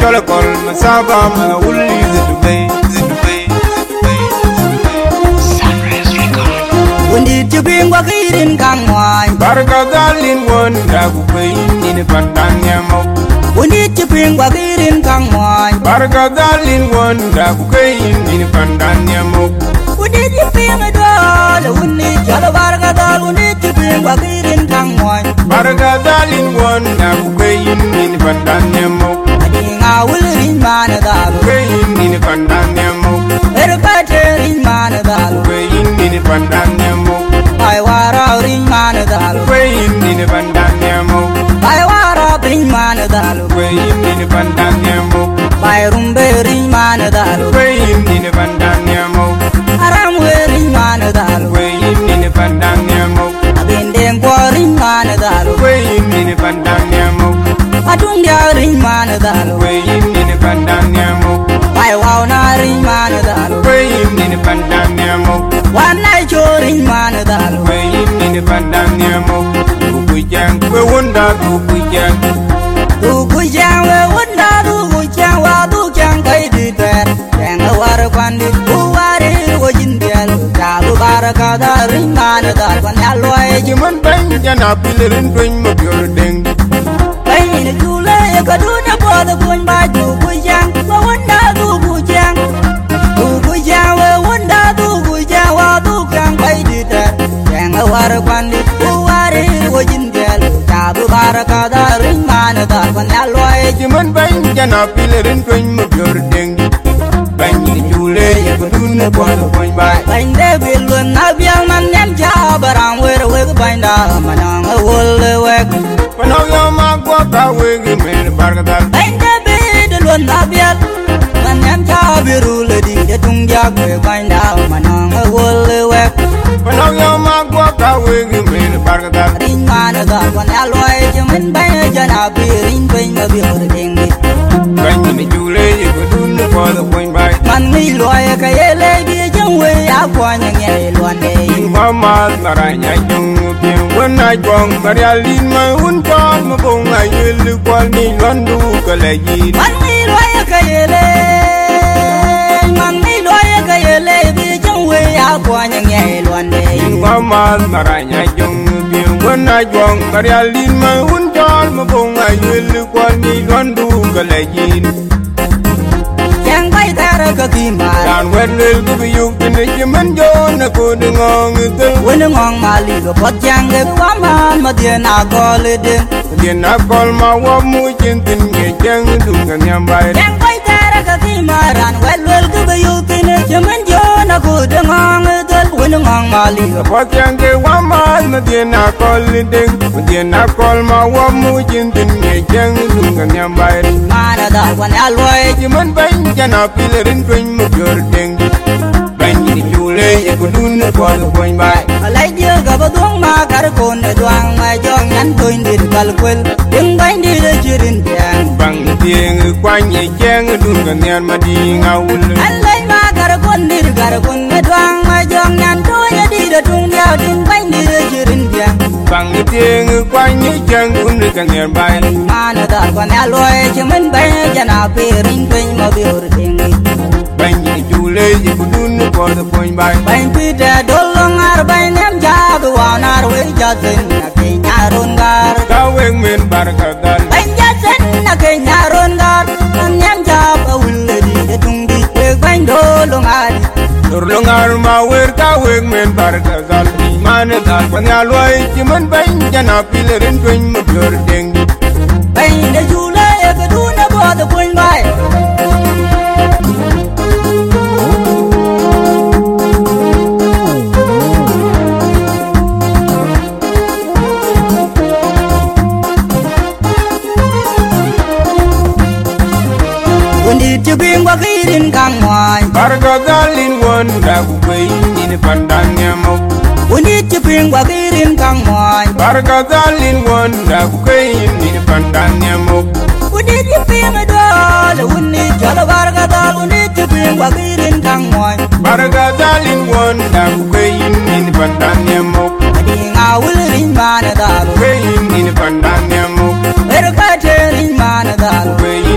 chola kol masaba ma wulli zidubay Wundi tibing wa kirin kang moy barka dalin wonda ku bay ni pandan yamo Wundi tibing wa kirin kang moy barka dalin wonda ku kay ni pandan yamo Wundi tibing dol wundi jalo barka dol wundi tibing wa kirin kang moy barka dalin wonda ku kay ni pandan yamo Adinga wulrin mana dal kay ni pandan yamo Erpate rin mana dal kay ni pandan yamo Ay wara rin mana dal kay ni pandan yamo Ay wara rin mana dal kay ni pandan yamo Ay rumbe rin mana dal kay ni pandan yamo Aram rin mana dal kay ni pandan yamo Abindeng po rin mana dal kay ni pandan yamo Atung dia rin mana dal kay ni pandan yamo Ay wow na rin mana dal kay ni pandan yamo Wanay cho rin mana dal kay ni pandan yamo kujang we wonda kujang Tu kujang we wunda tu kujang wa tu kujang kai di ter Yang war kwandi tu wari wo jindial Jalu baraka da rin mana dal Kwan yalway jiman bang jana pilerin twin mo pure deng Ay ni tule ka du na po da kun ba tu kujang wa wunda tu kujang Tu kujang we wunda tu kujang wa tu kujang kai di ter Yang war kwandi tu wari wo jindial Jalu baraka da rin mana dal Kwan yalway jiman bang jana pilerin twin mo pure deng bang ni jule ya kuduna bono boy bay Bánh đê bị luôn na biang man nem cha barang we we bánh da manang wol we panaw yo magwa ka we gi men bargadal Bánh đê bị de luôn na biang man nem cha biru le di de tung ja we bánh da manang wol we panaw yo magwa ka we gi men bargadal rin man da quan aloi jemen bánh jana bi rin bánh ma bi hor ding bang ni jule ya kuduna bono boy bay man ni loy ka yele bi jeng we a kwa nyang ye luan de mama maranya jung pien wona jong marialin ma un kon mo bong ay yel kwal ni landu kalayi Man ni loy ka yele bi jeng we a kwa nyang ye luan de mama maranya jung pien wona jong marialin ma un kon mo bong ay yel kwal ni landu kalayi Yang bay tara ka kimar dan wedel ku yuk tin jiman jon na ko ngong te Wena ngong mali ka pot yang de waman ma dia na gole de din na kol ma wa mu chin tin ye jang du kan yam bay Yang bay tara ka kimaran wel ka bayu tin jaman jo na ko de ngong de Wena ngong mali ka pot yang ke wa ma din na kol din din na kol ma wa mu chin tin ye jang du kan yam bay mana da wan alway jiman bang jana pilerin twin mo pure deng bang ni jule ye kudun ko do boy bay Alay dia ga ba dong ma kar kon de duang ma jong nan toin de kal kwel Ding bang di de jirin piang bang tieng kwang ye jang du kan yan ma di ngawul Alay ma kar kon de duang ma jong nan toin de tung dia ding bang di de jirin piang bang tieng kwang ye jang un kan yan bay Mana da quan alway jemen bay jana pe ring twin ma bi hor ding bang ni jule ye kudun ko do boy bay Bang pi de dolong ar bay nem ja bu wanar we ja zen na ke nyaron gar ka weng men barkadal Bang ja zen na ke nyaron gar nem ja ba wul di de tung di we bang dolong ar Turlungar ma wer ka weng men barkadal man dal panyalwai jiman bang jana pilerin twin mo pure deng Bang de jule e ka du na bo de pun bay Wundi tibing wa kirin kang moy barkadalin wonda ku bay ni pandan yamo Wundi tibing wa kirin kang moy barkadalin wonda ku kay ni pandan yamo Wundi tibing dol wundi jalo barga dol wundi tibing wa kirin kang moy barkadalin wonda ku kay ni pandan yamo Adinga wulrin mana dal kay ni pandan yamo Erkate rin mana dal kay ni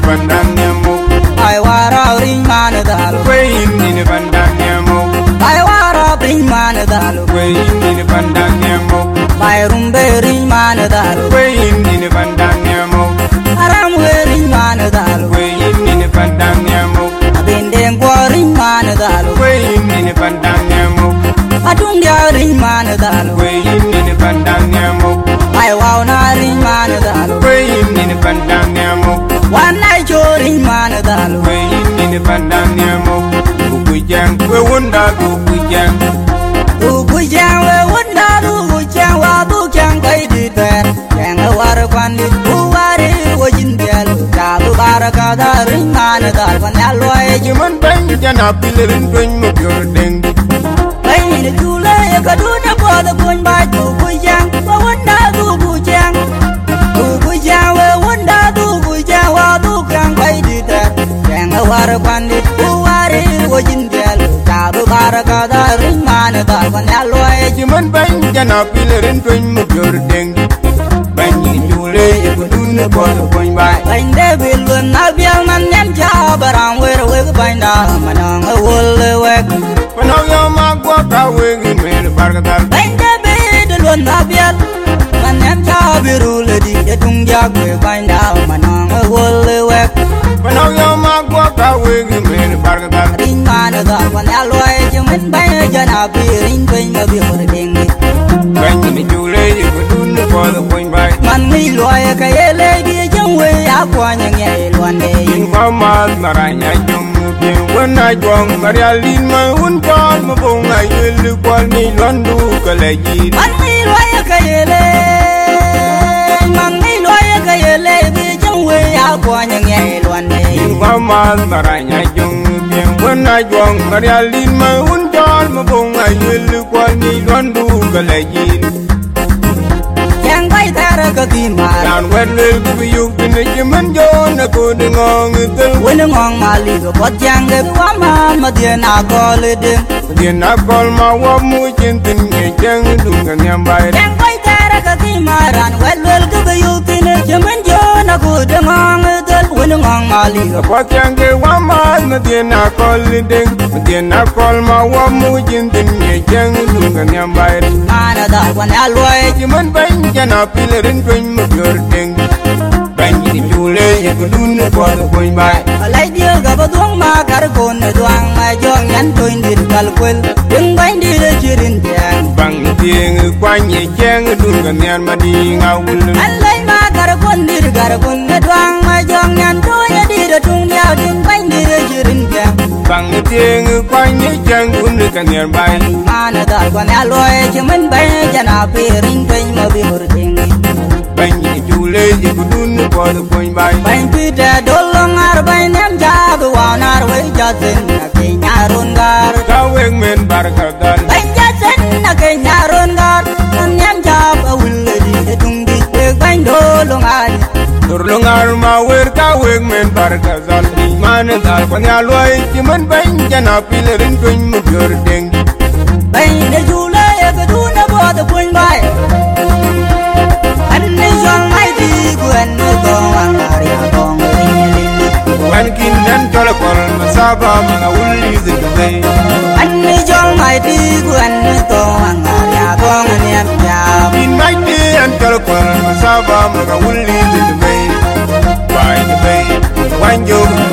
pandanyamo ai wara ring man dalu Queen in pandanyamo ai wara bring man dalu Queen in pandanyamo ai rumbe ring man dalu Queen in pandanyamo aram ring man dalu Queen in pandanyamo abendeng ko ring man dalu Queen in pandanyamo atung dia ring man dalu Queen in pandanyamo ai wow na ring man dalu Queen in pandanyamo one night jo ring man dalu Queen in pandanyamo Ukujang we wunda ukujang Ukujang we wunda ukujang wa ukujang kai di ter yang war kwani uwari wajin dial ka baraka da ring man dal kan alwai Jiman bang jana pilerin twin mo pure dengue bai ni tule ka du na bo da kun ba ukujang wa wunda ukujang ukujang we wunda ukujang wa ukujang kai di ter yang war kwani uwari wajin dial ka baraka da ring man dal kan alwai Jiman bang jana pilerin twin mo pure dengue Bang ni jule ekudun ko point by Bánh đê bị luôn na biang man nem cha barang we we bánh da manang wol we Panaw yo magwa ka we ngin bargadal Bánh đê bị de luôn na biang man nem cha biru le di de tung ya we bánh da manang wol we Panaw yo magwa ka we ngin bargadal Ring man da quan aloi je men bánh jana bi ring twing bi hor ding Bang ni jule ekudun ko point by Man mi loy ka yele di jang we ya kwa nyang ye luan de In kamal maranya jung bien wona jong marialin ma un kon mo bong ay wil kwal ni londu kalaji Man mi loy ka yele Man mi loy ka yele bi jang we ya kwa nyang ye luan de In kamal maranya jung bien wona jong marialin ma un kon mo bong ay wil kwal ni londu kalaji Yang bay tara ka kimar Dan wen lel ku yuk tin jiman jon ko de ngong tel Wena ngong mali go pot yang de kwa ma dia na ko le dem Dien akol ma wa mu chin tin nge jang dung kan yam bai Yang bay tara ka kimaran wel wel ka bayu tin jaman jo na ko de ngong del wena ngong mali go Kwa change wa ma na dien akol ding Dien akol ma wa mu chin tin nge jang dung kan yam bai mana da wan alwai Jiman bang jana pilerin twin mo pure ding Bang ni jule ekudun ko point by Alai dia ga ba duang ma kar kon na duang ma jong yan toin dir kal kwel ding bain di de chirin tiang Bang tieng kwang ye jang dung kan yan ma di ngawul Alai ma kar kon na duang ma jong yan toin di de tung nyao ding bain di de chirin tiang Bang tieng kwang ye jang kun kan yan bai Mana da quan aloi chimen bay jana pi ring twin ma bi hur ting Bang ni jule ekudun ko point by Bain pi de dolong ar bain nem ja bu wan ar we ja sen na ke nyarun gar Kaweng men barkadal Bain ja sen na ke nyarun gar nem ja ba wil di de tung di we bain dolong ar Turlungar ma wer kaweng men barkadal Man dal kwanya loy jiman bang jana pilerin twin mo pure ding Bain de jule e ka du na bo de pun bay An ne jong mai di guen no go ang ar ya gong ring Wan kin nan tolakol masaba mga uli zidugay Anh đi chong mai đi của anh to hàng nhà con anh em nhà Kin mai di an tolakol masaba mga uli zidugay Bye the bay Wan yo